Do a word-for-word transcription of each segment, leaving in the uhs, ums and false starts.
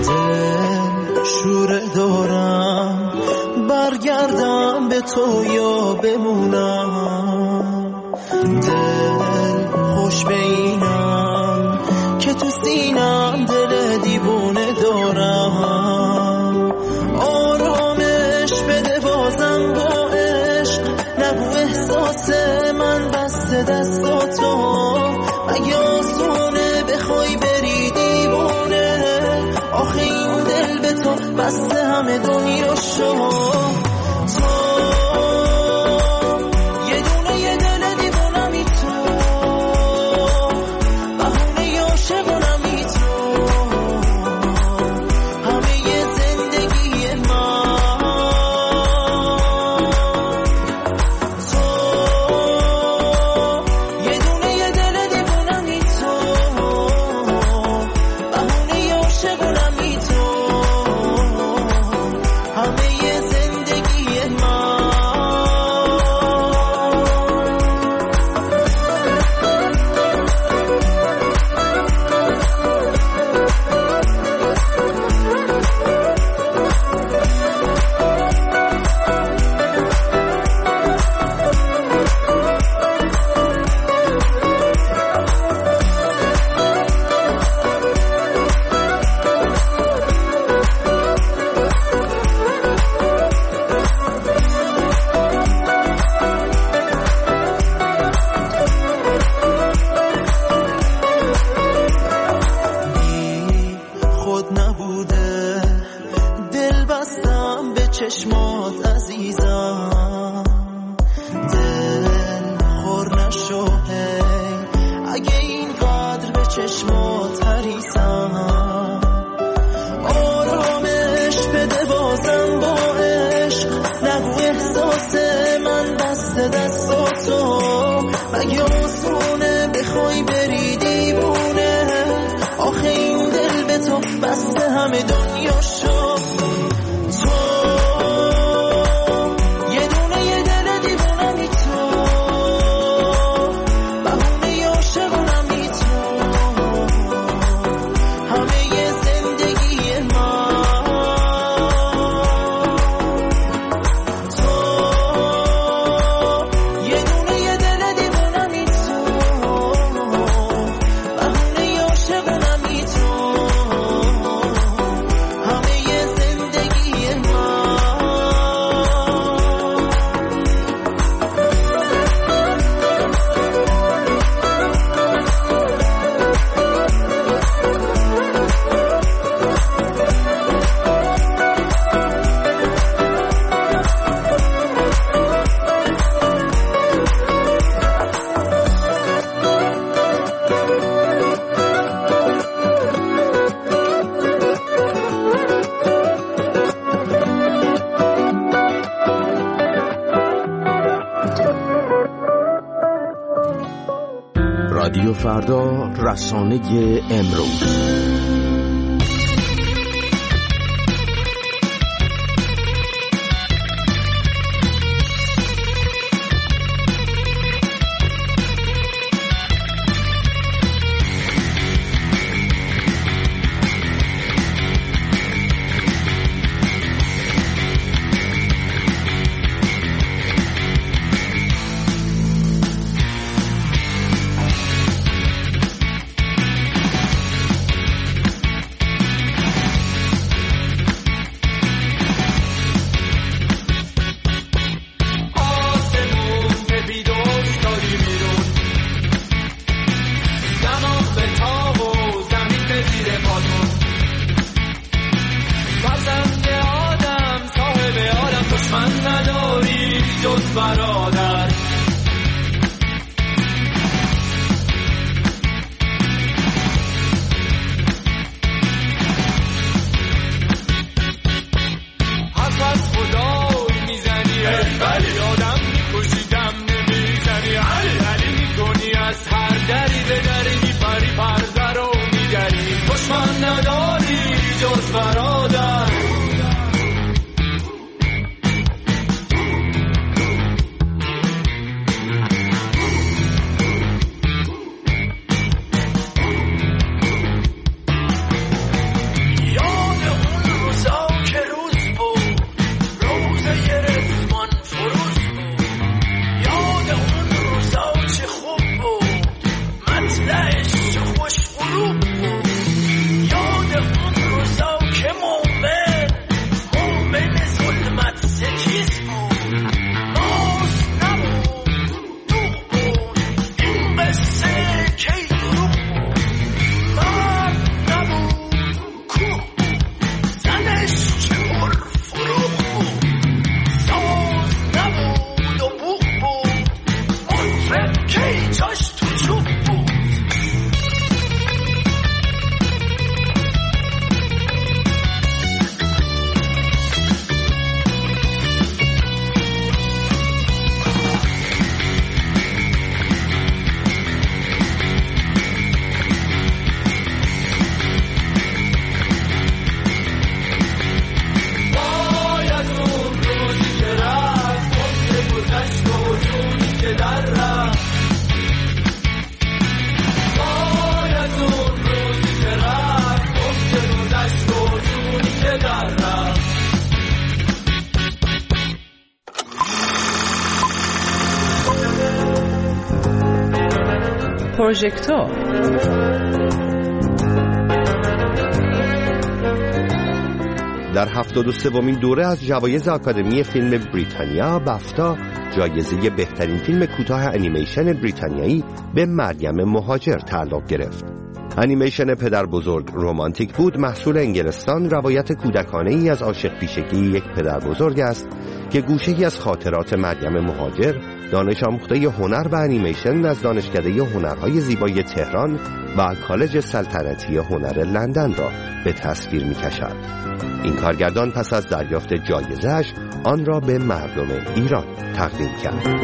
دل شوره دارم برگردم به تو یا بمونم، دل خوش به اینم که تو سینم دل دیوونه دارم. آرامش بده بازم با عشق، نگو احساس من بسته دستاتو، مگه آسونه بخوای بری دیوونه، آخه این دل به تو بسته همه دنیا شو. رادیو فردا، رسانه امروز. پروژکتور. در هفتاد و سومین دوره از جوایز آکادمی فیلم بریتانیا بافتا جایزه بهترین فیلم کوتاه انیمیشن بریتانیایی به مریم مهاجر تعلق گرفت. انیمیشن پدر بزرگ رمانتیک بود، محصول انگلستان، روایت کودکانه ای از عاشق پیشگی یک پدر بزرگ است که گوشه‌ای از خاطرات مریم مهاجر، دانش آموخته هنر و انیمیشن از دانشکده هنرهای زیبای تهران و کالج سلطنتی هنر لندن را به تصویر می‌کشد. این کارگردان پس از دریافت جایزه‌اش آن را به مردم ایران تقدیم کرد.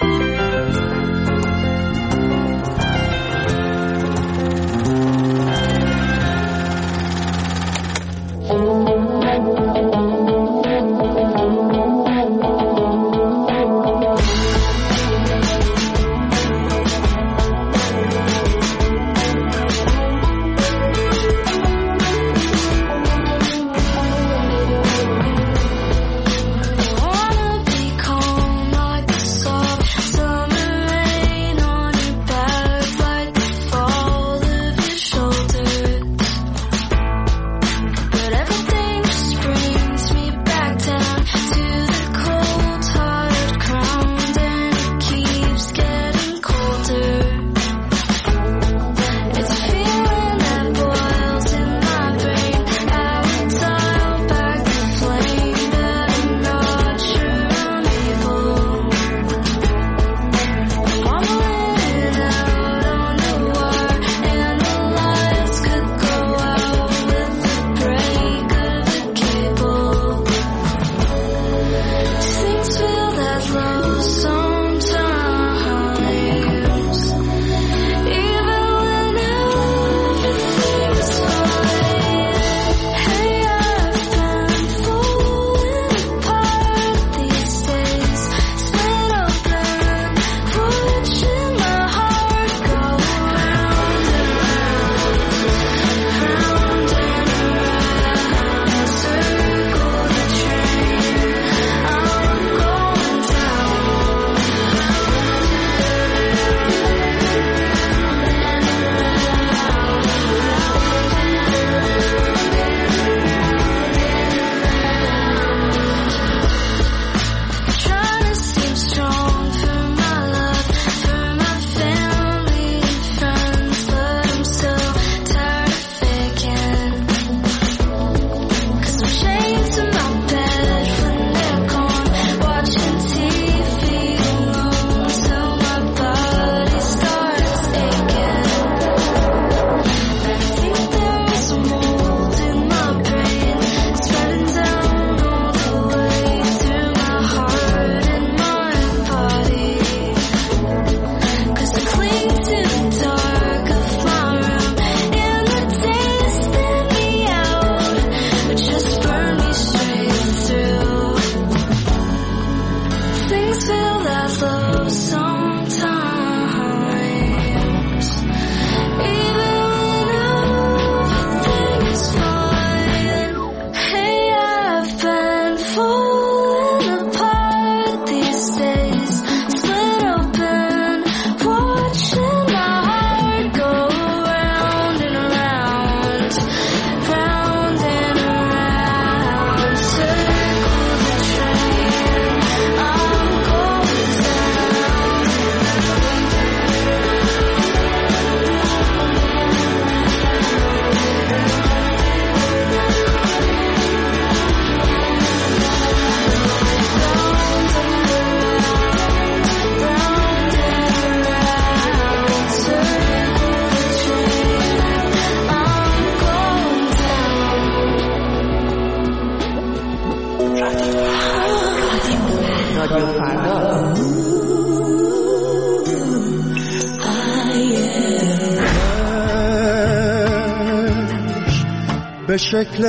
به شکل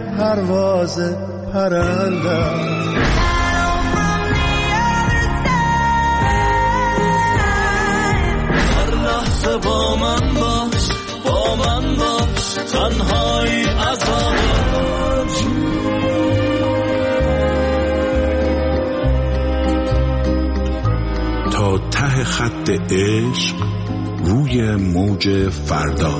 پرواز پرنده هر لحظه با من باش، با من باش، تنهایی عذاب تا ته خط عشق روی موج فردا.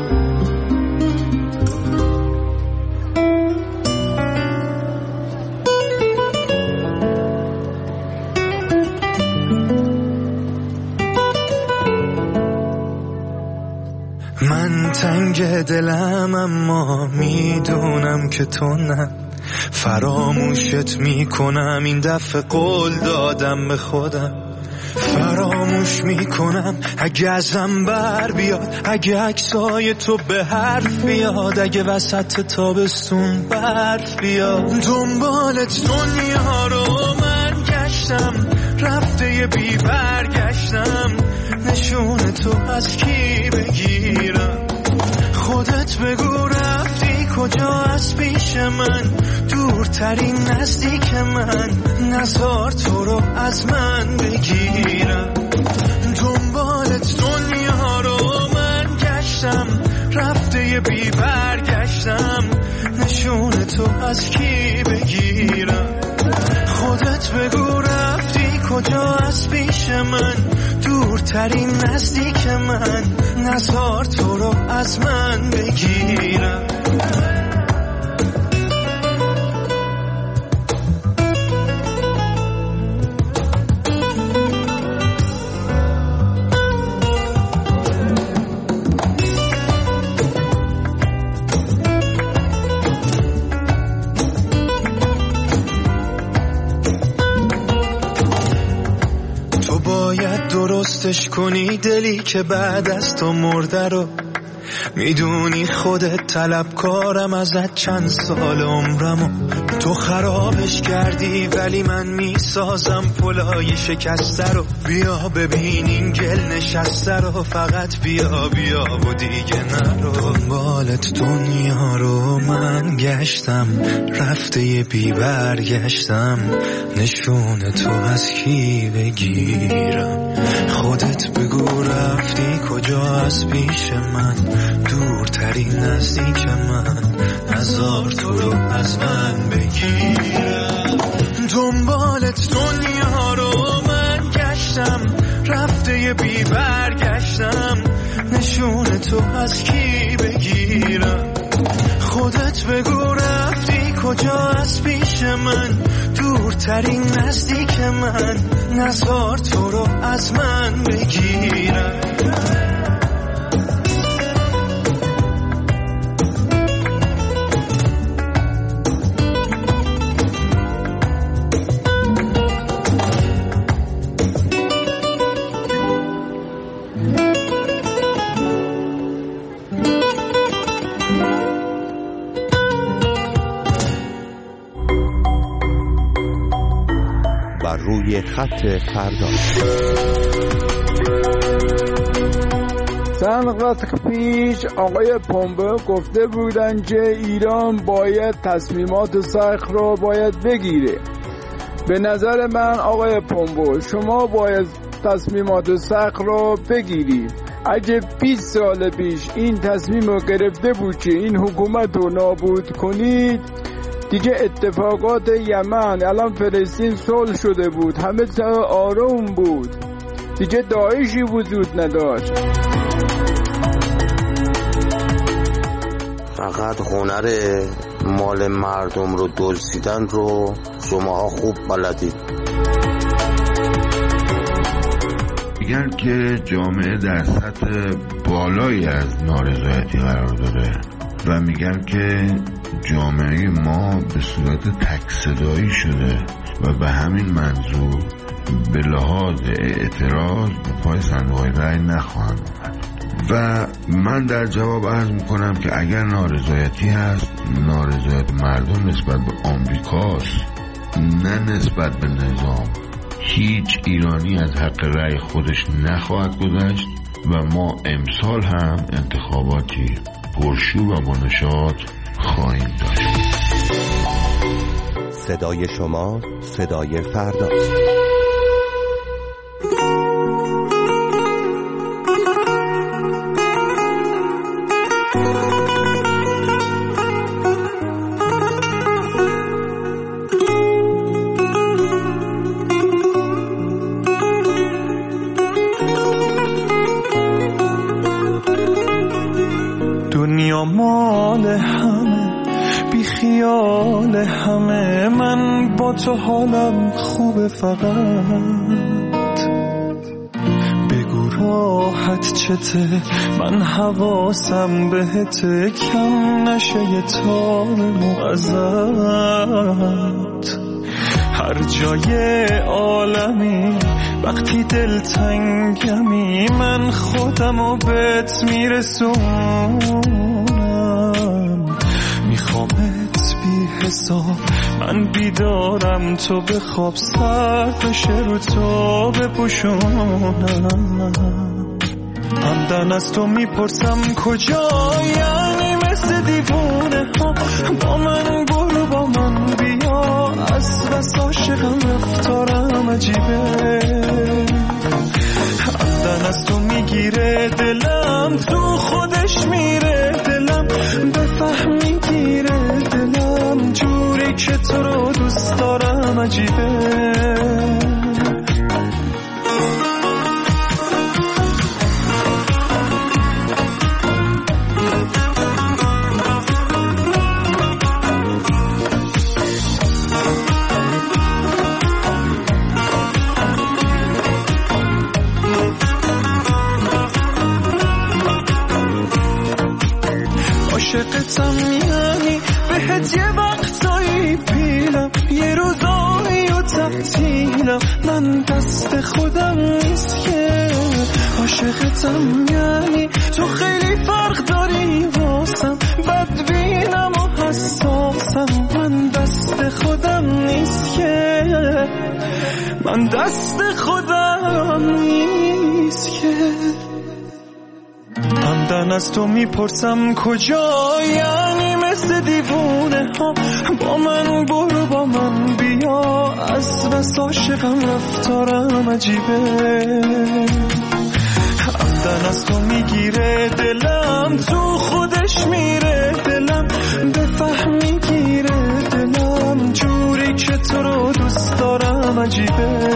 من تنگ دلم اما میدونم که تو نه، فراموشت میکنم این دفعه قول دادم به خودم، فراموش میکنم اگه ازم بر بیاد، اگه عکسای تو به حرف بیاد، اگه وسط تابستون برف بیاد. دنبالت دنیا رو من گشتم، رفته یه بی برگشتم، نشون تو از کی بگیرم؟ خودت بگو رفتی کجا از پیش من، دورترین نزدیک من، نزار تو رو از من بگیرم. دنبالت دنیا رو من گشتم، رفته یه بی برگشتم، نشون تو از کی بگیرم؟ خودت بگو رفتی کجا از پیش من، دورترین نزدیک من، نزار تو رو از من بگیرم. درستش کنی دلی که بعد از تو مرده رو، میدونی خودت طلبکارم ازت چند سال عمرمو، تو خرابش کردی ولی من میسازم پلای شکسته رو. بیا ببین این گل نشسته رو، فقط بیا بیا و دیگه نرو. دنبالت دنیا رو من گشتم، رفته یه بی برگشتم، نشون تو از کی بگیرم؟ خودت بگو رفتی کجا از پیش من، دورترین نزدیک من، نزار تو رو از من بگیرم. دنبالت دنیا رو من گشتم، رفته یه بی برگشتم، نشون تو از کی بگیرم؟ خودت بگو رفتی کجا از پیش من، دورترین نزدیک من، نزار تو رو از من بگیرم. روی خط فردا. چند وقت پیش آقای پومبه گفته بودن که ایران باید تصمیمات سخت رو باید بگیره. به نظر من آقای پومبه شما باید تصمیمات سخت رو بگیری. اگه بیست سال پیش این تصمیم رو گرفته بود که این حکومت رو نابود کنید، دیگه اتفاقات یمن، الان فلسطین صلح شده بود، همه تا آروم بود، دیگه داعشی وجود نداشت. فقط هنر مال مردم رو دزدیدن رو شماها خوب بلدید. میگن که جامعه در سطح بالایی از نارضایتی قرار داره و میگن که جامعه ما به صورت تک صدایی شده و به همین منظور به لحاظ اعتراض به پای صندوق رای نخواهند اومد. و من در جواب عرض میکنم که اگر نارضایتی هست، نارضایت مردم نسبت به آمریکاست، نه نسبت به نظام. هیچ ایرانی از حق رأی خودش نخواهد گذشت و ما امسال هم انتخاباتی پرشور و با نشاط خواهیم داشت. صدای شما صدای فردا. حال همه، من با تو حالم خوبه، فقط بگو راحت چته، من حواسم بهته، کم نشه یه تار موزت. هر جای عالمی وقتی دلتنگمی، من خودمو بهت میرسونم، میخوامت بی حساب، من بیدارم تو بخواب، سر بشه رو تو بپوشونم. عمدن از تو میپرسم کجا، یعنی مثل دیوونه ها با من برو، با من بیا، از بس عاشقم رفتارم عجیبه. عمدن از تو میگیره دلم، تو خودش میره دلم، بفهمی گیره دلم، جوری که تو رو دوست دارم عجیبه. عاشقتم یعنی بهت یه وقتایی پیلم، یه روزایی و تعطیلم، من دست خودم نیست که. عاشقتم یعنی تو خیلی فرق داری واسم، بدبینم و حساسم، من دست خودم نیست که، من دست خودم نیست که. عمدن از تو میپرسم کجا، یعنی مثل دیوونه ها با من برو، با من بیا، از بس عاشقم رفتارم عجیبه. عمدن از تو میگیره دلم، تو خودش میره دلم، بفهمی گیره دلم، جوری که تو رو دوست دارم عجیبه.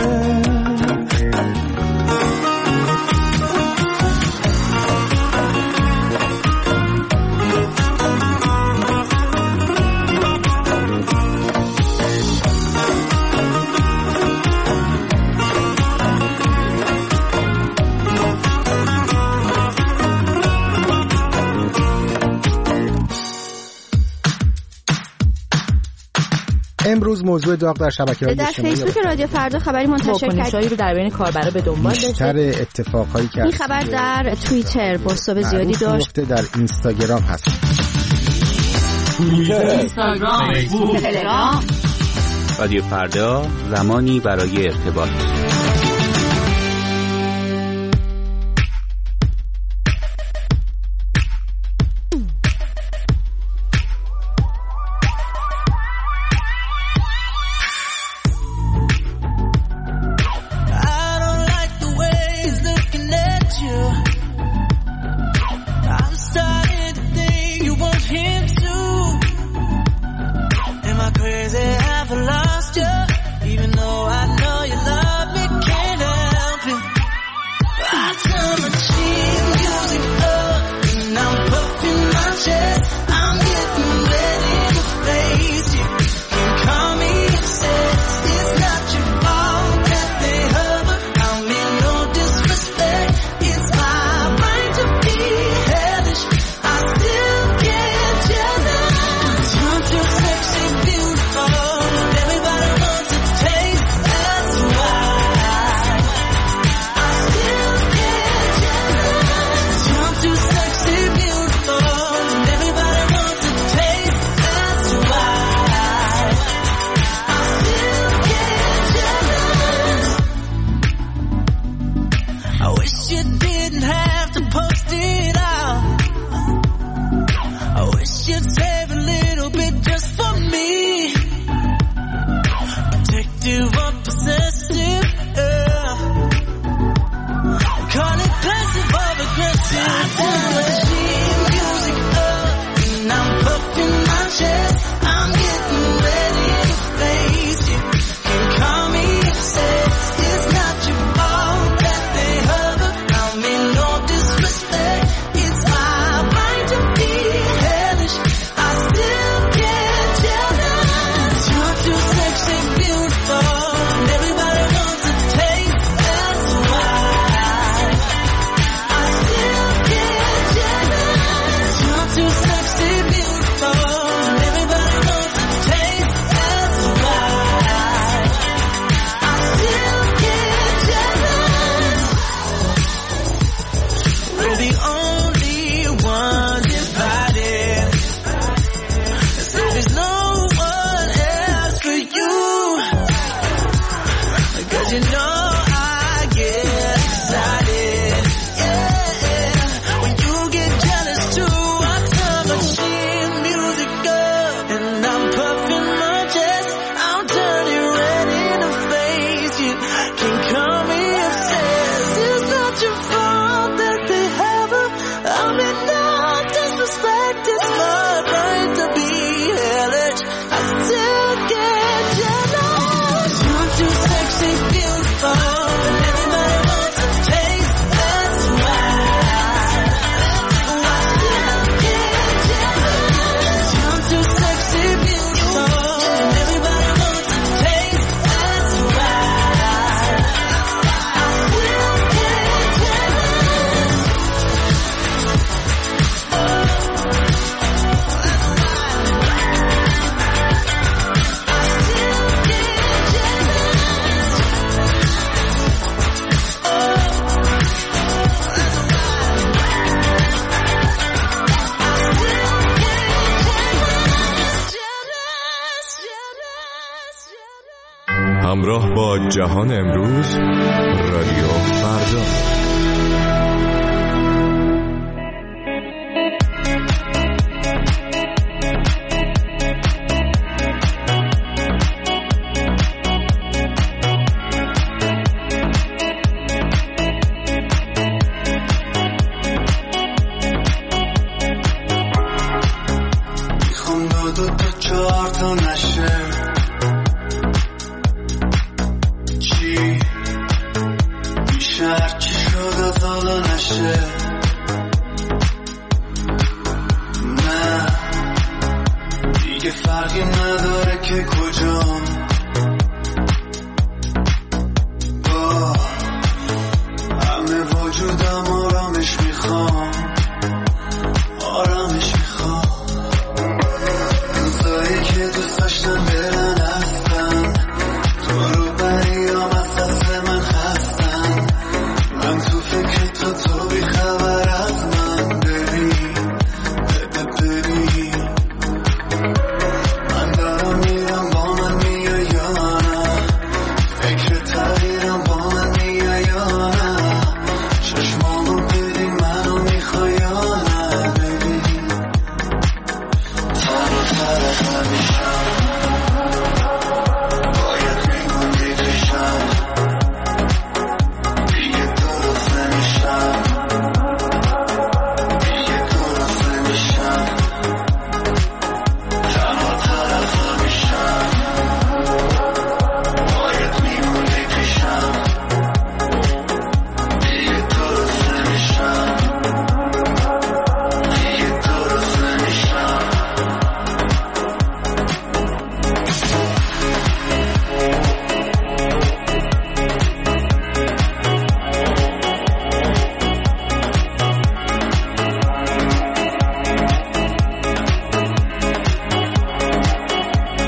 امروز موضوع داغ در شبکه‌های اجتماعی در فیسبوک رادیو فردا خبری منتشر کردیم رو در بین کاربرا به دنبال داشته. بیشتر اتفاقایی که این خبر در توییتر پست‌های زیادی داشت، در اینستاگرام هست. توییتر، اینستاگرام، فیسبوک، تلگرام. رادیو فردا، زمانی برای ارتباط. همراه با جهان امروز، رادیو فردا.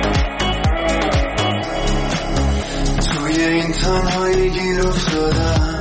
تنهایی گیر افتادم